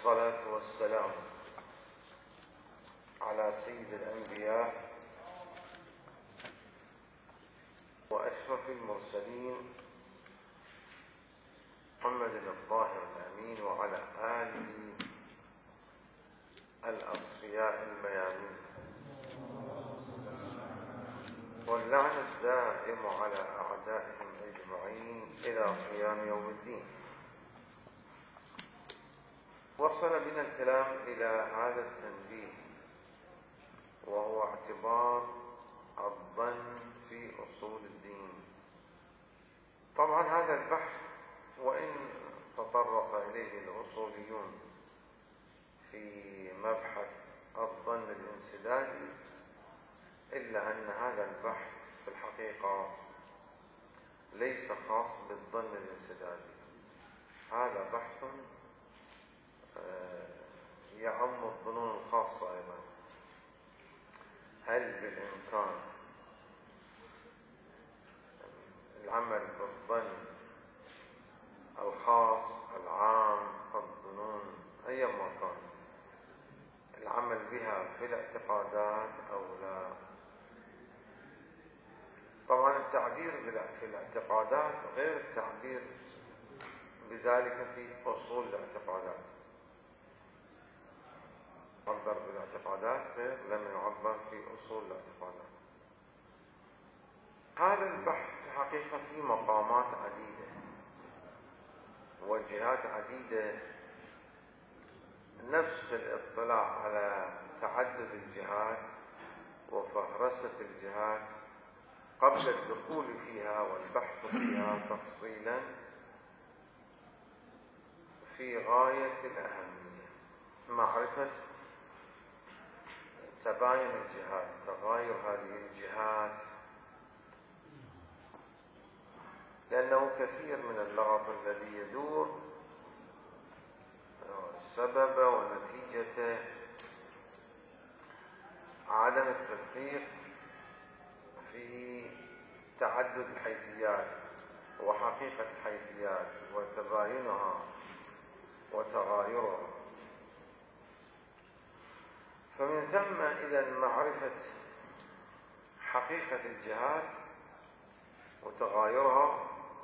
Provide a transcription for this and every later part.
والصلاة والسلام على سيد الأنبياء وأشرف المرسلين محمد الطاهر الأمين وعلى آله الأصفياء الميامين، واللعنة الدائم على أعدائهم أجمعين إلى قيام يوم الدين. وصل بنا الكلام إلى هذا التنبيه، وهو اعتبار الظن في أصول الدين. طبعا هذا البحث وإن تطرق إليه الأصوليون في مبحث الظن الانسدادي، إلا أن هذا البحث في الحقيقة ليس خاص بالظن الانسدادي. هذا بحث يعم الظنون الخاصة أيضا. هل بالإمكان العمل بالظن الخاص العام الظنون أيما كان العمل بها في الاعتقادات أو لا؟ طبعا التعبير في الاعتقادات غير التعبير بذلك في أصول الاعتقادات. عبر بالاعتقادات غير لم يعبر في أصول الاعتقادات. هذا البحث في حقيقة في مقامات عديدة وجهات عديدة. نفس الاطلاع على تعدد الجهات وفهرسة الجهات قبل الدخول فيها والبحث فيها تفصيلا في غاية الأهمية. معرفة تباين الجهات، تغاير هذه الجهات، لأنه كثير من اللغط الذي يدور سبب ونتيجة عدم التدقيق في تعدد الحيثيات وحقيقة الحيثيات وتباينها وتغايرها. فمن ثم إذا معرفة حقيقة الجهات وتغايرها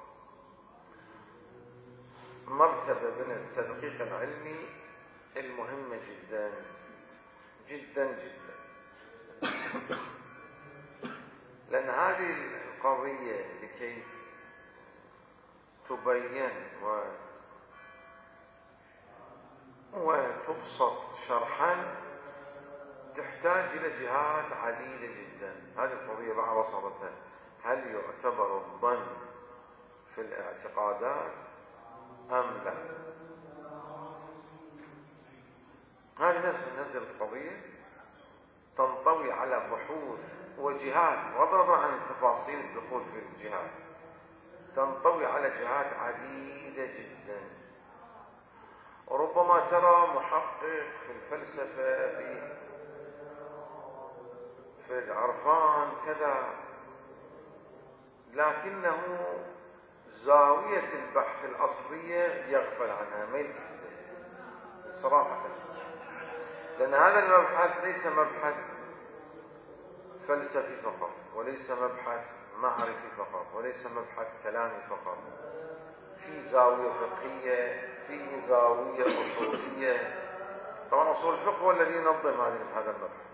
مرتبة من التدقيق العلمي المهمة جدا جدا جدا، لأن هذه القضية لكي تبين وتبسط شرحا تحتاج إلى جهات عديدة جدا. هذه القضية بعد بساطتها، هل يعتبر الظن في الاعتقادات أم لا؟ هذه نفس القضية تنطوي على بحوث وجهات، وضربا عن تفاصيل الدخول في الجهات، تنطوي على جهات عديدة جدا. وربما ترى محقق في الفلسفة في العرفان كذا، لكنه زاوية البحث الأصلية يغفل عنها، ما يلتفت صراحة، لأن هذا المبحث ليس مبحث فلسفي فقط، وليس مبحث معرفي فقط، وليس مبحث كلامي فقط. في زاوية فقهية، في زاوية أصولية. طبعا أصول الفقه هو الذي ينظم هذا المبحث.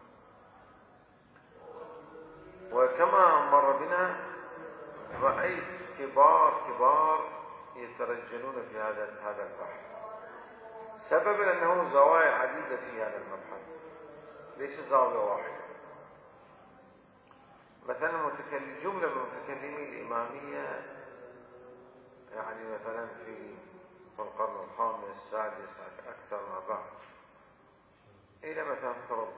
وكما مر بنا رأيت كبار يترجلون في هذا البحث، سببا أنه زوايا عديدة في هذا المبحث، ليس زاوية واحدة. مثلا جملة من متكلمي الإمامية، يعني مثلا في القرن الخامس السادس أكثر ما بعد، إلى مثلا افترض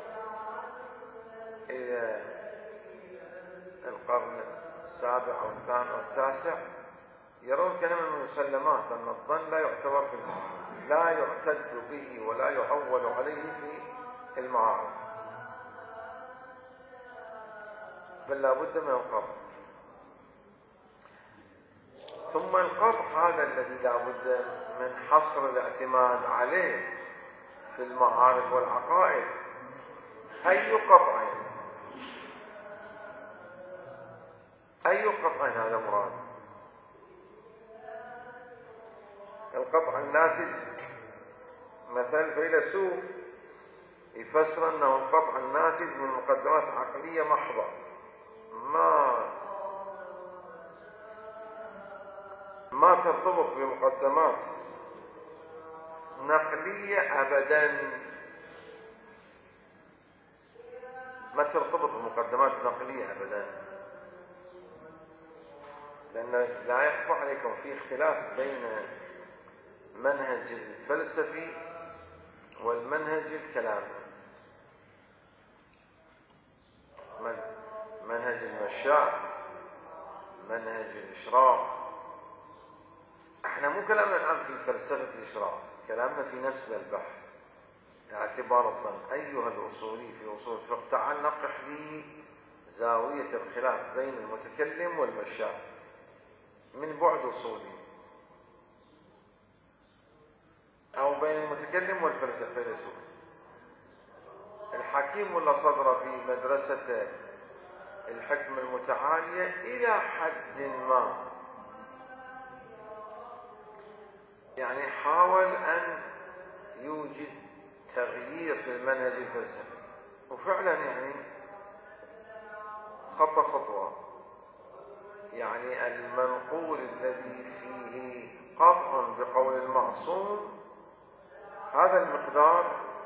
إلى القرن السابع أو الثامن أو التاسع، يرون كلمة من المسلمات أن الظن لا يعتبر في لا يعتد به ولا يعول عليه في المعارف، بل لا بد من القبض. ثم القطع هذا الذي لا بد من حصر الاعتماد عليه في المعارف والعقائد. أي قطع هذا مراد؟ القطع الناتج، مثل فيلسوف يفسر أنه القطع الناتج من مقدمات عقلية محضة ما ترتبط بمقدمات نقلية أبدا، ما ترتبط بمقدمات نقلية أبدا، لأن لا يخفى عليكم في اختلاف بين منهج الفلسفي والمنهج الكلامي. منهج المشاء، منهج الإشراق. احنا مو كلامنا الآن في فلسفة الإشراق، كلامنا في نفس البحث. اعتبارا أيها الأصولي في أصول الفقه، تعال نقح لي زاوية الخلاف بين المتكلم والمشاء من بعد أصولي، أو بين المتكلم والفيلسوف. الحكيم ولا صدر في مدرسة الحكم المتعالية إلى حد ما، يعني حاول أن يوجد تغيير في المنهج الفلسفي، وفعلا يعني خطوة، يعني المنقول الذي فيه قطع بقول المعصوم هذا المقدار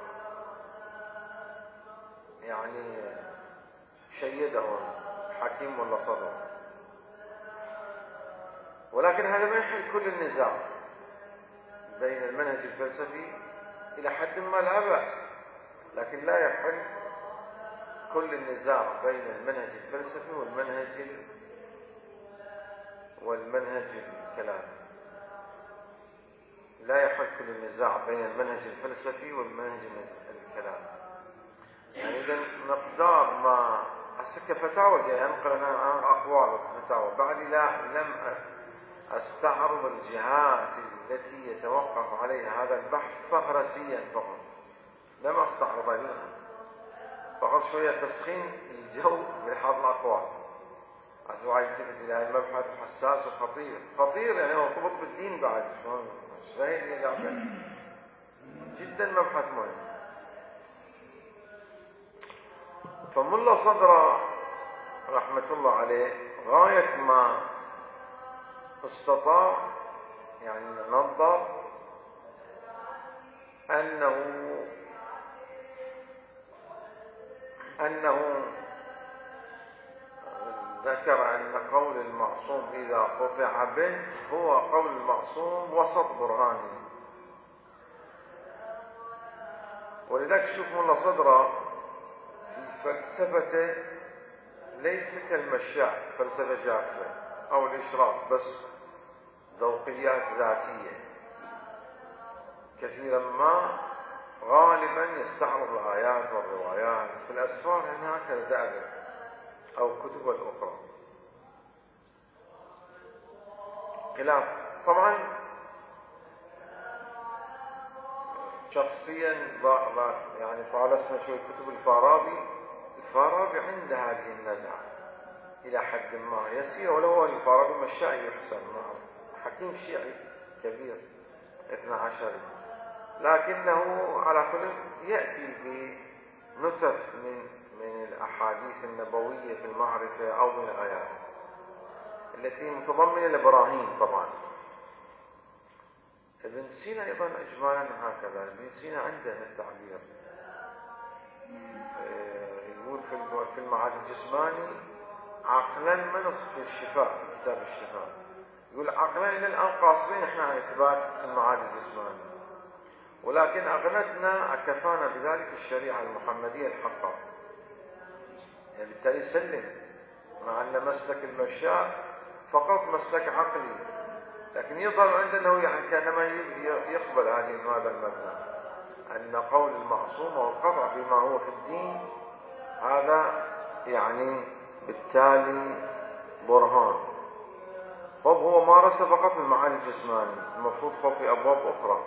يعني شيده حكيم ولا صدر. ولكن هذا ما يحل كل النزاع بين المنهج الفلسفي، إلى حد ما لا بأس، لكن لا يحل كل النزاع بين المنهج الفلسفي والمنهج الكلامي. لا يحل كل النزاع بين المنهج الفلسفي والمنهج الكلامي. يعني إذا مقدار ما كفتاوى جاي أنقل أنا أقوال فتاوى، بعد لم أستعرض الجهات التي يتوقف عليها هذا البحث فهرسيا فقط، لم أستعرض لها، فقط شوية تسخين الجو بحض الأقوال. أسوأ يلتفت إلى المبحث حساس وخطير، يعني هو مرتبط بالدين بعد، جدا مبحث مهم. فملا صدر رحمة الله عليه غاية ما استطاع يعني نظر أنه ذكر أن قول المعصوم إذا قطع به هو قول المعصوم وسط برهاني. ولذلك شوف ملا صدر في فلسفته ليس كالمشاء فلسفة جافة أو الإشراق بس ذوقيات ذاتية، كثيرا ما غالبا يستعرض الآيات والروايات في الأسفار هناك دائما أو كتب الأخرى. خلاف طبعا شخصيا يعني طالسنا شوي كتب الفارابي عنده هذه النزعة إلى حد ما يسير، ولو هو الفارابي مشاعي يحسن معه، حكيم شيعي كبير 12، لكنه على كل يأتي بنتف من الأحاديث النبوية في المعرفة أو من الآيات التي متضمنة الإبراهيم. طبعا ابن سينا أيضا إجمالا هكذا، ابن سينا عنده التعبير، يقول في المعاد الجسماني عقلا ما نصف في الشفاء، في كتاب الشفاء يقول عقلا إلى الآن قاصرين إحنا عن إثبات المعاد الجسماني، ولكن أكفانا بذلك الشريعة المحمدية الحقة. يعني بالتالي سلم، مع أن مسلك المشاء فقط مسلك عقلي، لكن يظهر عندنا يعني كأنما يقبل هذا المبنى، أن قول المعصوم والقطع بما هو في الدين هذا يعني بالتالي برهان. طب هو مارس فقط المعاني الجسمانية، المفروض خوف في أبواب أخرى.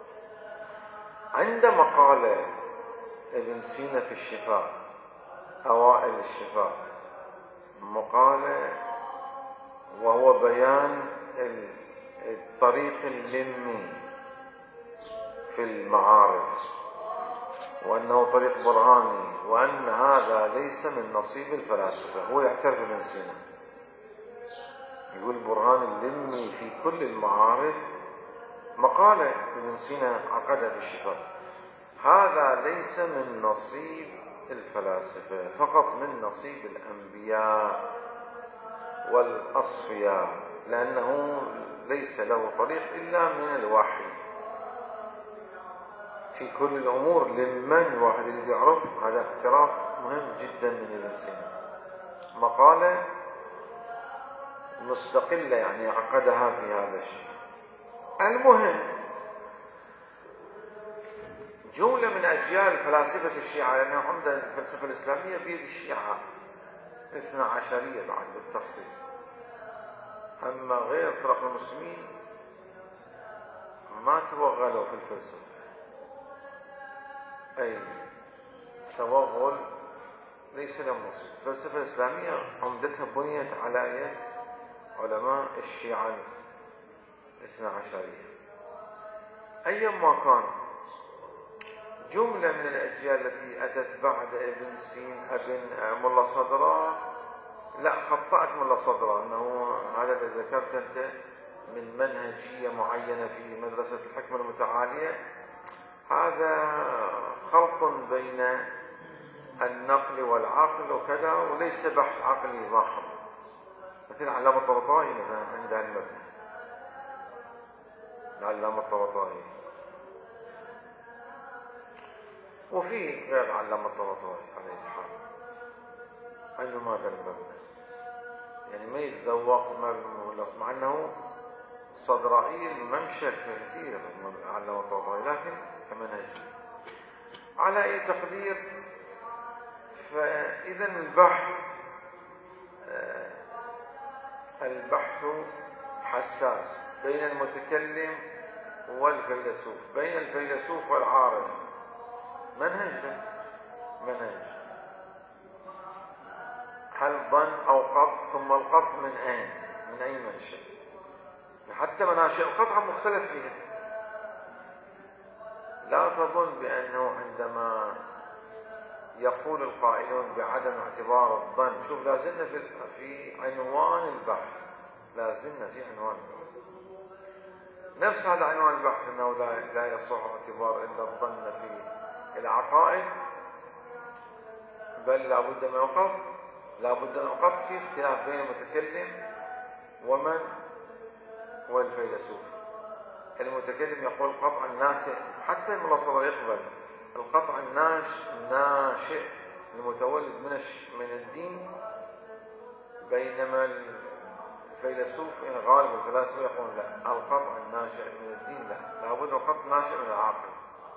عندما قال ابن سينا في الشفاء، أوائل الشفاء، مقالة وهو بيان الطريق اللمي في المعارف، وأنه طريق برهاني، وأن هذا ليس من نصيب الفلاسفة. هو يعترف ابن سينا، يقول برهان اللمي في كل المعارف، مقالة ابن سينا عقدها في الشفاء، هذا ليس من نصيب الفلاسفة، فقط من نصيب الأنبياء والأصفياء، لأنه ليس له طريق إلا من الوحي في كل الأمور. لمن واحد يريد يعرف، هذا اعتراف مهم جدا من ابن سينا، مقالة مستقلة يعني عقدها في هذا الشيء. المهم، جملة من أجيال فلاسفة الشيعة، لأنه يعني عمدة الفلسفة الإسلامية بيد الشيعة 12 بعد بالتخصيص، أما غير فرق المسلمين ما توغلوا في الفلسفة، أي توغل ليس له نصيب. الفلسفة الإسلامية عمدتها بنيت على يد علماء الشيعة 12. أيما كان، جملة من الأجيال التي أتت بعد ابن سين، ابن ملا صدرة، لا خطأت ملا صدرة، أنه هذا الذي ذكرت أنت من منهجية معينة في مدرسة الحكمة المتعالية، هذا خلط بين النقل والعقل وكذا، وليس بحث عقلي محض. مثل علامة الطبطائي مثلا عند المبنى، علامة الطبطائي، وفي غير علامة الطبطائي على الاتحاد عنده ماذا المبنى، يعني ما يتذوق مبنى، مع أنه صدرائيل ممشى كثير علامة الطبطائي، لكن كمنهجي على أي تقدير. فإذا البحث حساس بين المتكلم والفيلسوف، بين الفيلسوف والعارف، منهج. هل ظن أو قط؟ ثم القط من أين؟ من أي منشأ؟ حتى مناشئ القطع مختلف فيها. لا تظن بأنه عندما يقول القائلون بعدم اعتبار الظن، شوف لازلنا في عنوان البحث، لازلنا في عنوان البحث، نفس هذا عنوان البحث، أنه لا يصح اعتبار إلا الظن في العقائد، بل لابد من وقت في اختلاف بين المتكلم ومن والفيلسوف. المتكلم يقول قطع الناتئ، حتى الملاصرة يقبل القطع الناشئ المتولد من الدين، بينما الفيلسوف غالب الفلاسفة يقول لا، القطع الناشئ من الدين لا، لابد القطع الناشئ من العقل.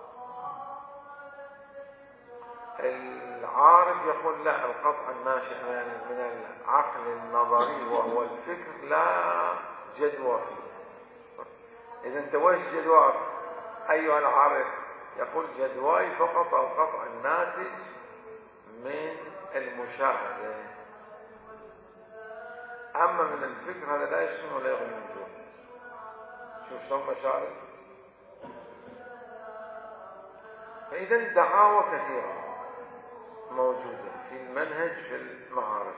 العارف يقول لا، القطع الناشئ من العقل النظري وهو الفكر لا جدوى فيه. إذا انت وش جدواك أيها العارف؟ يقول جدواي فقط القطع الناتج من المشاهدة، أما من الفكر هذا لا يشمل ولا يغني من جهد. شوف شلون مشاعر. فإذا دعاوى كثيرة موجودة في المنهج في المعارف.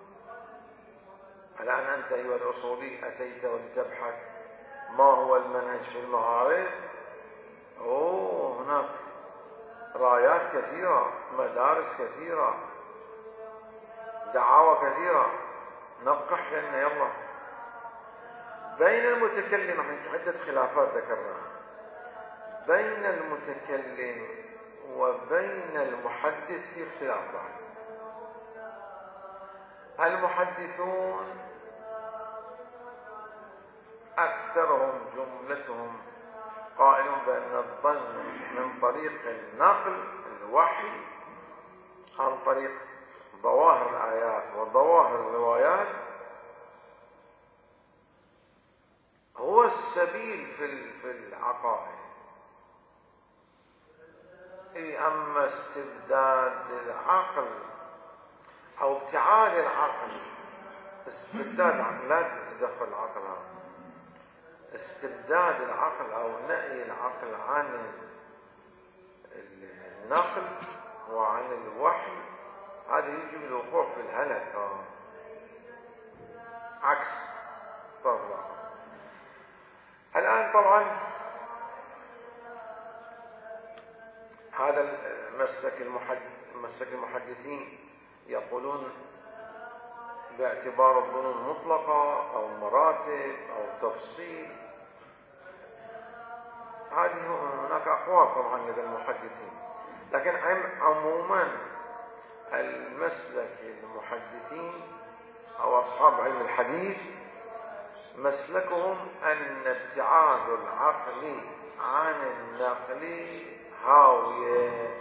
الآن أنت أيها الأصولي أتيت ولتبحث ما هو المنهج في المعارف، هناك رايات كثيرة، مدارس كثيرة، دعاوى كثيرة، نقح لنا يلا. بين المتكلم، عدة خلافات ذكرناها بين المتكلم وبين المحدث، في اختلاف بعد. المحدثون أكثرهم جملتهم قائلون بأن الظن من طريق النقل الوحي عن طريق ظواهر الآيات وظواهر الروايات هو السبيل في العقائد. أما استبداد العقل أو ابتعاد العقل، استبداد العقل لا تتدخل العقل، استبداد العقل أو نهي العقل عن النقل وعن الوحي، هذا يجب الوقوع في الهلك، عكس طرف العقل. الآن طبعا هذا مسلك المحدثين يقولون باعتبار الظنون مطلقة أو مراتب أو تفصيل. هذه هناك أقوال طبعا لدى المحدثين، لكن عموما المسلك المحدثين أو أصحاب علم الحديث مسلكهم أن ابتعاد العقل عن النقل هاوية.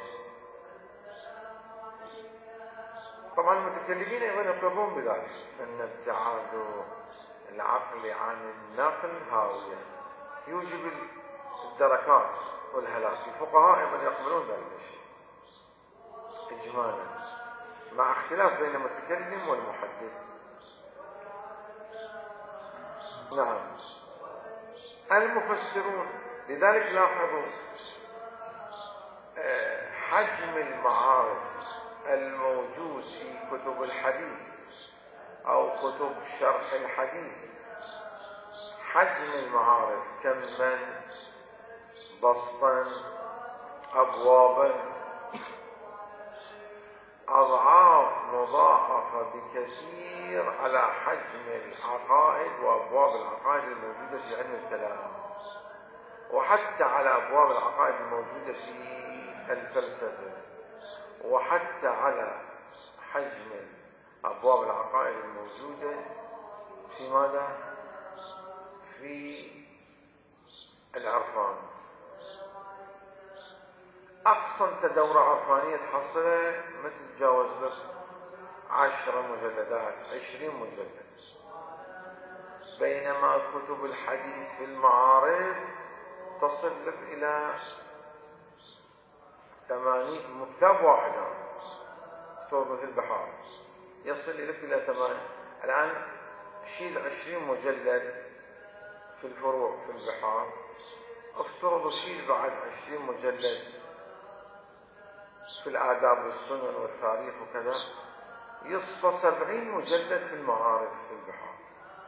طبعا المتكلمين أيضا يقرون بذلك، أن ابتعاد العقل عن النقل هاوية يوجب الدركات والهلاك. الفقهاء أيضا يقبلون ذلك الشيء إجمالا، مع اختلاف بين المتكلم والمحدث. نعم. المفسرون لذلك لاحظوا حجم المعارف الموجود في كتب الحديث أو كتب شرح الحديث، حجم المعارف كما بسطا أبوابا أضعاف مضاعفة بكثير على حجم العقائد وأبواب العقائد الموجودة في علم الكلام، وحتى على أبواب العقائد الموجودة في الفلسفة، وحتى على حجم أبواب العقائد الموجودة في ماذا؟ في العرفان. أقصى دورة عرفانية تحصلها ما تتجاوز لك 10 مجلدات 20 مجلد، بينما كتب الحديث في المعارف تصل لك إلى 80 كتاب واحد. كتاب مثل البحار يصل لك إلى 8. الآن شيل 20 مجلد في الفروع في البحار، افترض شيل بعد 20 مجلد في الآداب والسنن والتاريخ وكذا، يصفى 70 مجلد في المعارف في البحار.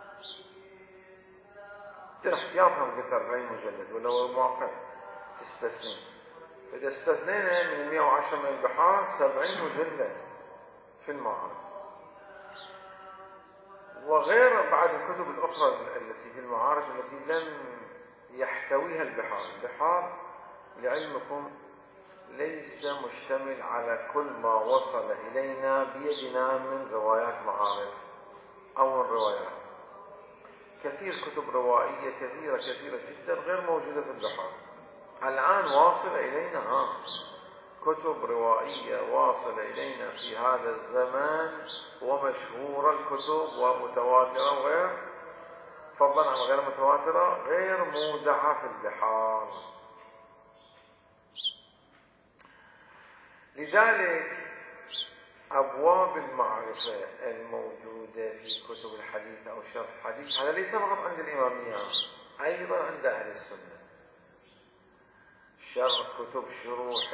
احتياطهم قلت 40 مجلد ولا هو معقد تستثني. إذا استثنينا من 110 من البحار 70 مجلد في المعارف، وغير بعد الكتب الأخرى التي في المعارف التي لم يحتويها البحار. البحار لعلمكم ليس مشتمل على كل ما وصل إلينا بيدنا من روايات معارف أو من روايات. كثير كتب روائية كثيرة جدا غير موجودة في البحار. الآن واصلة إلينا كتب روائية واصلة إلينا في هذا الزمان، ومشهورة الكتب ومتواترة وغير، فضلا عن غير متواترة، غير مودعة في البحار. لذلك أبواب المعرفة الموجودة في كتب الحديث أو شرح الحديث هذا ليس فقط عند الإمامية، أيضا عند أهل السنة. كتب شروح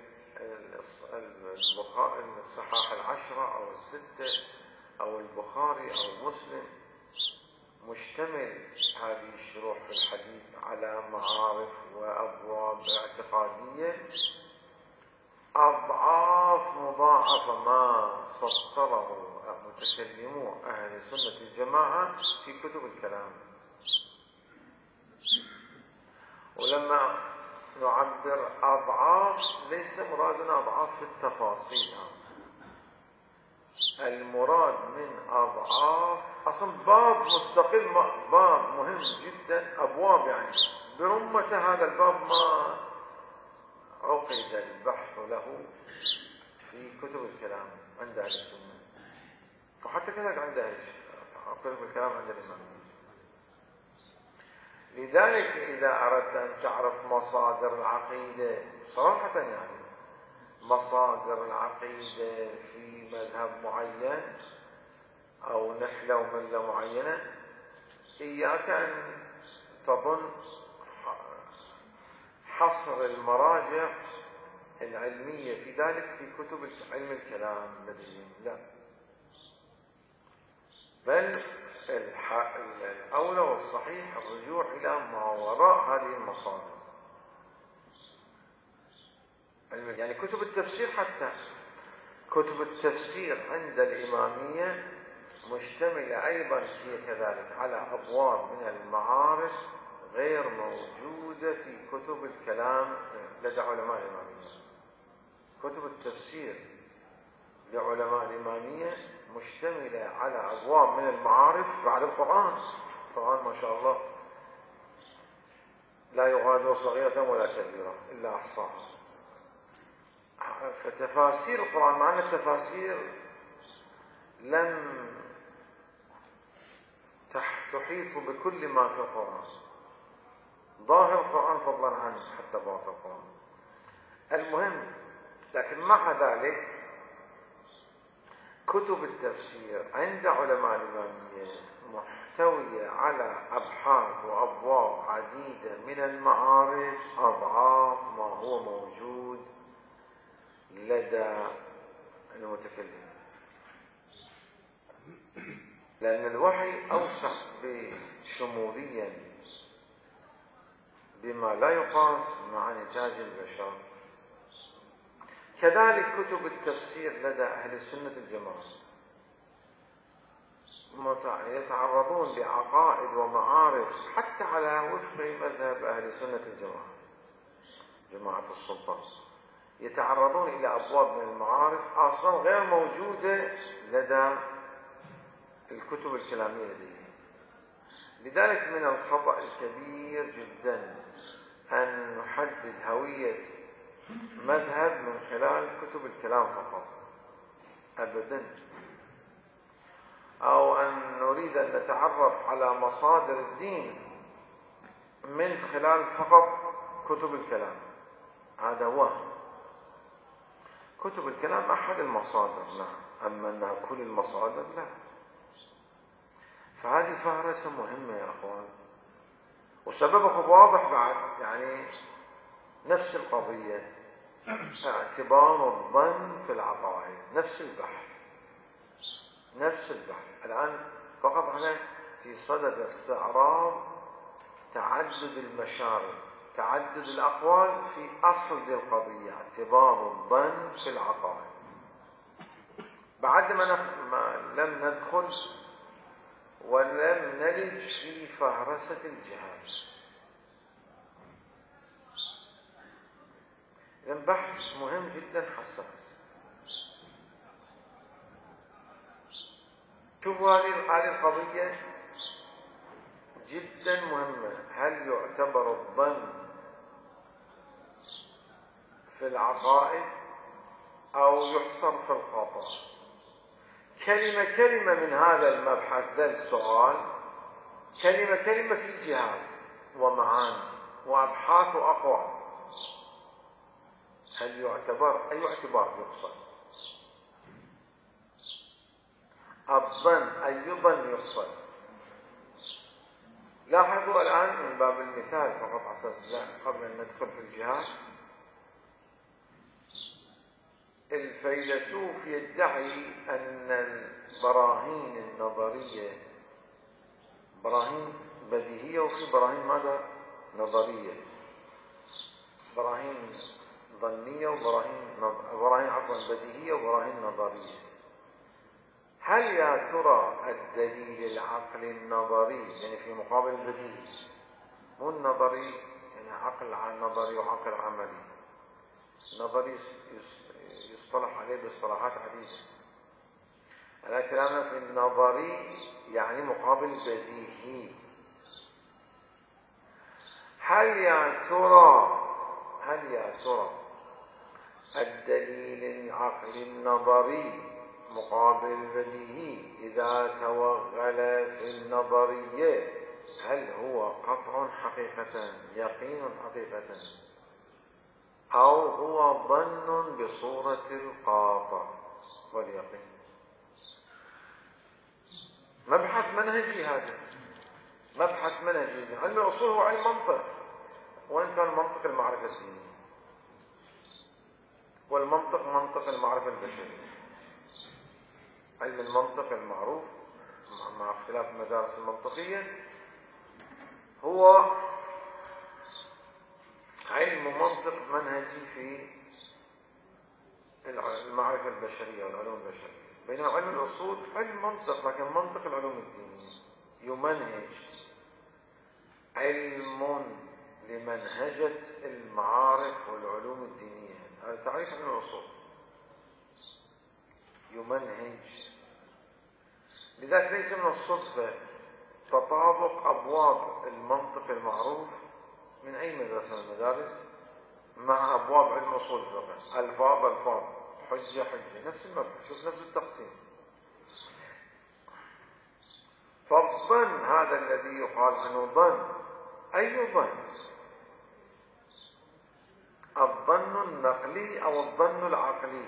الصحاح 10 أو 6 أو البخاري أو مسلم، مشتمل هذه الشروح في الحديث على معارف وأبواب اعتقادية أضعاف مضاعفة ما سطره متكلمو أهل سنة الجماعة في كتب الكلام. ولما نعبر أضعاف ليس مرادنا أضعاف في التفاصيل، المراد من أضعاف أصلا باب مستقل، باب مهم جدا، أبواب يعني برمة هذا الباب ما عقد البحث له في كتب الكلام عند أهل السنة، وحتى كذلك عند كتب الكلام عند الإمام. لذلك إذا أردت أن تعرف مصادر العقيدة صراحة، يعني مصادر العقيدة في مذهب معين أو نحلة وملة معينة، إياك أن تظن حصر المراجع العلمية في ذلك في كتب علم الكلام لديهم، لا، بل الأولى والصحيح الرجوع إلى ما وراء هذه المصادر. يعني كتب التفسير، حتى كتب التفسير عند الإمامية مشتملة أيضا هي كذلك على أبواب من المعارف غير موجودة في كتب الكلام لدى علماء الإمامية. كتب التفسير لعلماء الإمامية مشتملة على أبواب من المعارف بعد القرآن. القرآن ما شاء الله لا يغادر صغيرة ولا كبيرة إلا أحصاها. فتفاسير القرآن، مع أن التفاسير لم تحيط بكل ما في القرآن، ظاهر القرآن فضلا عن حتى باطن القرآن. المهم، لكن مع ذلك كتب التفسير عند علماء الإمامية محتوية على أبحاث وأبواب عديدة من المعارف أضعاف ما هو موجود لدى المتكلمين، لأن الوحي أوسع شموليا بما لا يقاس مع نتاج البشر. كذلك كتب التفسير لدى أهل السنة الجماعة يتعرضون لعقائد ومعارف حتى على وفق مذهب أهل السنة الجماعة، جماعة السلطان، يتعرضون إلى أبواب من المعارف أصلا غير موجودة لدى الكتب الكلامية لديهم. لذلك من الخطأ الكبير جدا أن نحدد هوية مذهب من خلال كتب الكلام فقط، أبدا، أو أن نريد أن نتعرف على مصادر الدين من خلال فقط كتب الكلام. هذا وهم. كتب الكلام أحد المصادر، نعم، أما أنها كل المصادر لا. فهذه فهرسة مهمة يا أخوان، وسببها واضح بعد، يعني نفس القضية، اعتبار الظن في العقائد، نفس البحث. الآن فقط احنا في صدد استعراض تعدد المشارب، تعدد الأقوال في أصل القضية، اعتبار الظن في العقائد. بعد ما لم ندخل ولم نلج في فهرسة الجهاد. إذن بحث مهم جدا حساس. شوفوا هذه القضية جدا مهمة. هل يعتبر الظن في العقائد أو يحصر في الخطأ؟ كلمة من هذا المبحث، ذا السؤال، كلمة في جهات ومعاني وأبحاث وأقوال. هل يعتبر أي اعتبار يقصد؟ الظن أي ظن يقصد؟ لاحظوا الآن من باب المثال فقط على أساس قبل أن ندخل في الجهات. الفيلسوف يدعي أن البراهين النظرية براهين بديهية، وفي براهين ماذا؟ نظرية. براهين ظنية وبراهين بديهية وبراهين نظرية. هل يا ترى الدليل العقلي النظري، يعني في مقابل البديهي، مو النظري يعني عقل نظري وعقل عملي، النظري يصطلح عليه باصطلاحات عديدة، أنا كلامنا في النظري يعني مقابل بديهي. هل يا ترى الدليل العقلي النظري مقابل البديهي إذا توغل في النظرية هل هو قطع حقيقة يقين حقيقة أو هو ظن بصورة القاطع واليقين؟ مبحث منهجي هذا، مبحث منهجي. علم الأصول هو علم منطق، وإن كان منطق المعرفة الدينية، والمنطق منطق المعرفة البشرية. علم المنطق المعروف مع اختلاف المدارس المنطقية هو علم منطق منهجي في المعرفة البشرية والعلوم البشرية، بينما علم الأصول علم منطق لكن منطق العلوم الدينية، يمنهج، علم لمنهجة المعارف والعلوم الدينية. هذا تعريف علم الأصول، يمنهج. لذلك ليس من الصدفة تطابق أبواب المنطق المعروف من أي مدرسة من المدارس مع أبواب علم أصول الفقه، ألفاظ حجة نفس المبحث، شوف نفس التقسيم. فالظن هذا الذي يقال عنه ظن، أي ظن؟ الظن النقلي أو الظن العقلي؟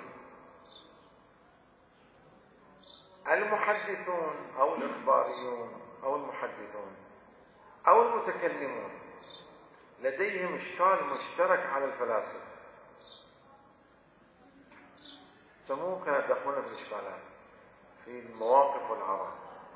المحدثون أو الإخباريون أو المحدثون أو المتكلمون لديهم إشكال مشترك على الفلاسفة، سموه كانوا يدخلون في الإشكالات في المواقف والآراء.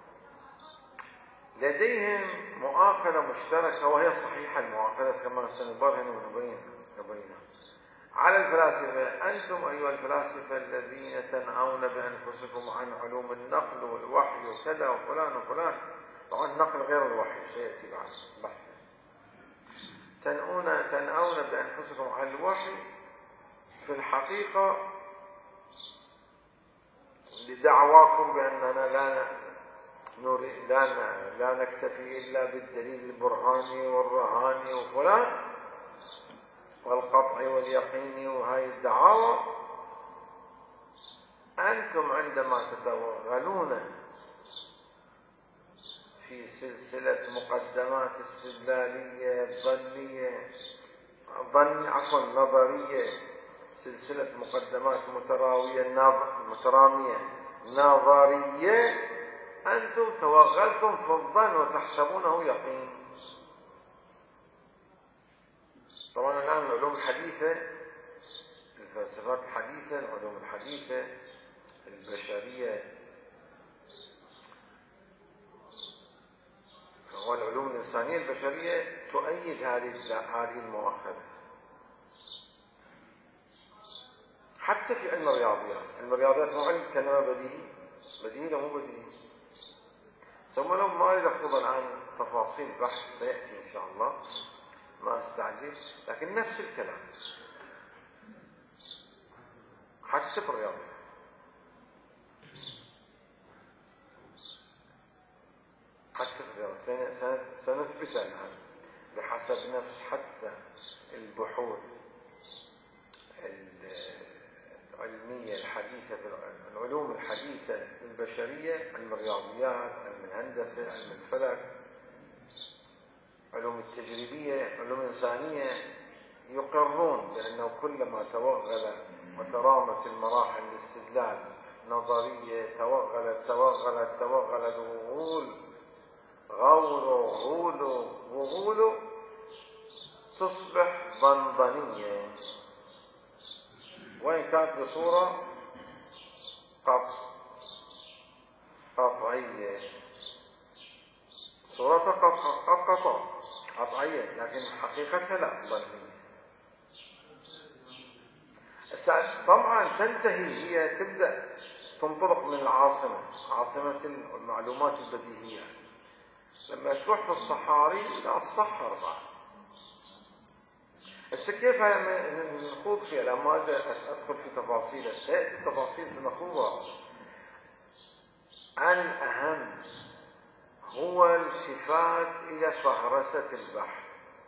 لديهم مؤاخذة مشتركة وهي صحيحة، المؤاخذة كما سنبرهن ونبينها على الفلاسفة. أنتم أيها الفلاسفة الذين تنأون بأنفسكم عن علوم النقل والوحي وكذا وفلان وفلان، طبعا النقل غير الوحي سيأتي بعد بحثا. تنأون بأنفسكم عن الوحي، في الحقيقة لدعواكم بأننا لا نكتفي إلا بالدليل البرهاني والرهاني وفلان والقطع واليقين وهاي الدعاوى. أنتم عندما تتوغلون في سلسلة مقدمات استدلالية نظرية، سلسلة مقدمات مترامية نظرية، أنتم توغلتم في الظن وتحسبونه يقين. طبعا الآن العلوم الحديثة، الفلسفات الحديثة، العلوم الحديثة البشرية والعلوم الإنسانية البشرية تؤيد هذه المؤاخذة. حتى في علم الرياضيات، علم الرياضيات مو علم كلمة بديهي لا مو بديهي. ثم لو ما أريد أخطب الآن تفاصيل بحث سيأتي إن شاء الله، ما استعجل، لكن نفس الكلام حتى في الرياضيات. سنثبتها الآن بحسب نفس حتى البحوث العلمية الحديثة في العلوم الحديثة البشرية، علم الرياضيات، علم الهندسة، علم الفلك، علوم التجريبية، علوم الإنسانية، يقرون بأنه كلما توغل وترامت المراحل الاستدلال نظرية توغلت وغول تصبح ضنضنية، وإن كانت بصورة قطعية، صورتها قطعية لكن حقيقتها لا، ظنية. طبعا تنتهي، هي تبدأ تنطلق من عاصمة المعلومات البديهية. لما تروح في الصحاري لا الصحر بعد. هسه كيف نخوض فيها؟ لما أدخل في تفاصيل، سيأتي التفاصيل سنخوضها. الأهم هو الالتفات إلى فهرسة البحث.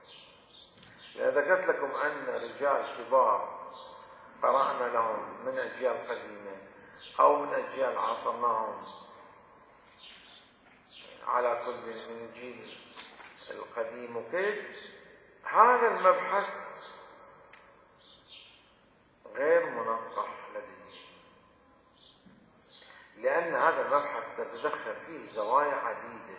ذكرت لكم أن رجال كبار قرأنا لهم من أجيال قديمة أو من أجيال عاصرناهم، على كل من الجيل القديم كد. هذا المبحث غير منقح لدي، لأن هذا المبحث تتدخل فيه زوايا عديدة،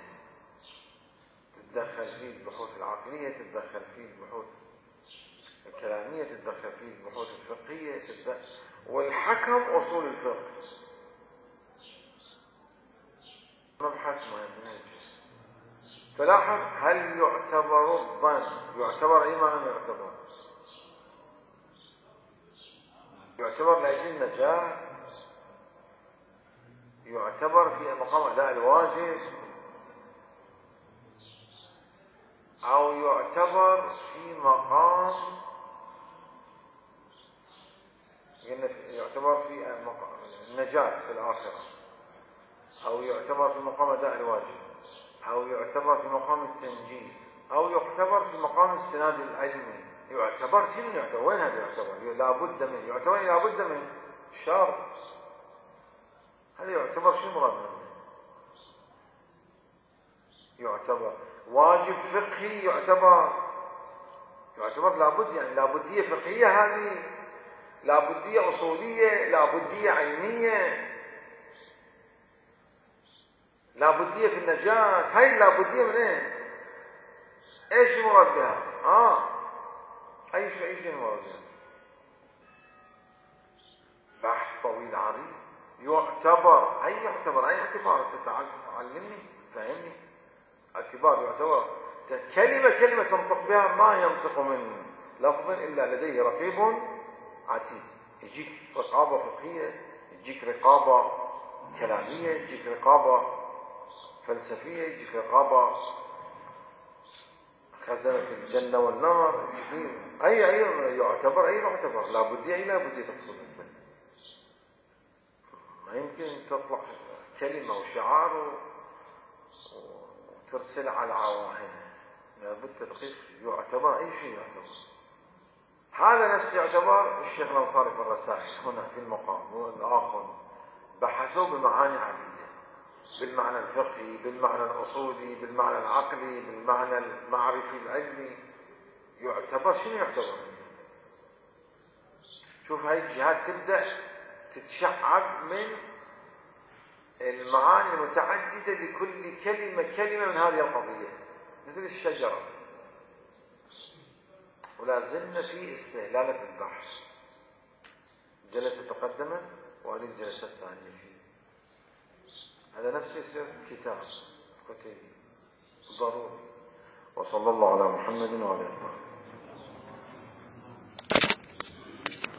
تتدخل فيه البحوث العقلية، تتدخل فيه البحوث الكلامية، تتدخل فيه البحوث الفقهية، والحكم أصول الفقه. مبحث مهم. فلاحظ، هل يعتبر الظن؟ يعتبر أي معنى يعتبر؟ يعتبر لأجل النجاة، يعتبر في مقام أداء الواجب، أو يعتبر في مقام يعتبر في النجاة في الآخرة، أو يعتبر في مقام أداء الواجب، أو يعتبر في مقام التنجيز، أو يعتبر في مقام السناد العلمي. يعتبر شنو يعتبر؟ وين هذا يعتبر؟ لابد منه. يعتبر لابد منه شرط. هذا يعتبر شنو مراد منه؟ يعتبر واجب فقهي، يعتبر لابد، يعني لابدية فقهية، هذه لابدية أصولية، لابدية علمية، لابدية في النجاة. هاي اللابدية من ايه؟ ايش المراد بها؟ اي شيء مراد بها؟ بحث طويل عريض. يعتبر اي اعتبار؟ تعلمني، فهمني. اعتبار يعتبر كلمة تنطق بها ما ينطق من لفظ إلا لديه رقيب عتيد. يجيك رقابة فقهية، يجيك رقابة كلامية، يجيك رقابة فلسفية، يجيك رقابة خزنة الجنة والنار. أي يعتبر لابدية تقصد. ما يمكن تطلع كلمة وشعار وترسل على العواهن. لابد تدقيق. يعتبر أي شيء يعتبر. هذا نفس يعتبر الشيخ الأنصاري في الرسائل هنا في المقام والآخر بحثوا بمعاني عديدة، بالمعنى الفقهي، بالمعنى الأصولي، بالمعنى العقلي، بالمعنى المعرفي العلمي. يعتبر شنو يعتبر؟ شوف هاي الجهات تبدأ تتشعب من المعاني المتعددة لكل كلمة من هذه القضية، مثل الشجرة. ولا زلنا في استهلالة البحث. جلسة تقدمت وهذه الجلسة الثانية فيه. هذا نفسه يصير كتاب كتيب ضروري. وصلى الله على محمد وعلى آله.